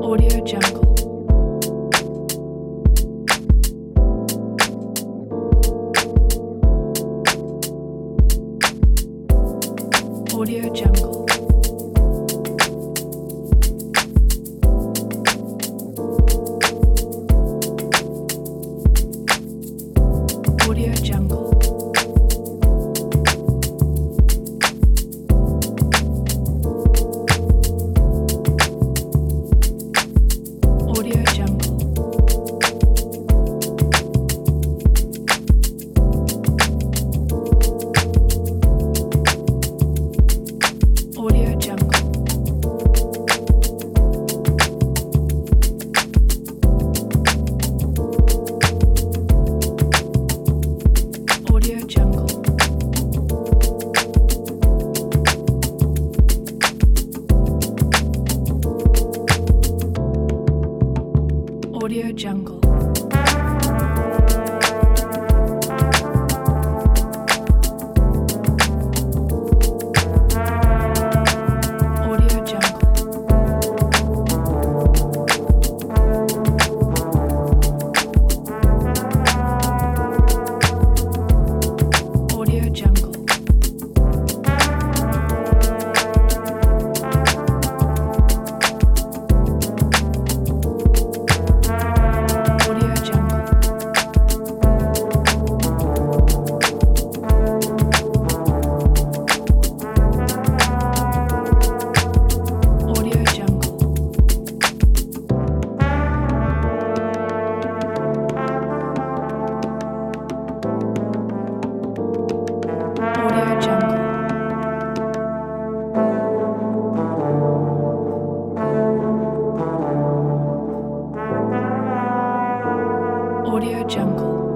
Audio Jungle. Audio Jungle. Audio Jungle. Audio Jungle. Audio Jungle. Audio Jungle. Audio Jungle. Audio Jungle. Audio Jungle. Audio Jungle. Audio Jungle. Audio Jungle. Audio Jungle.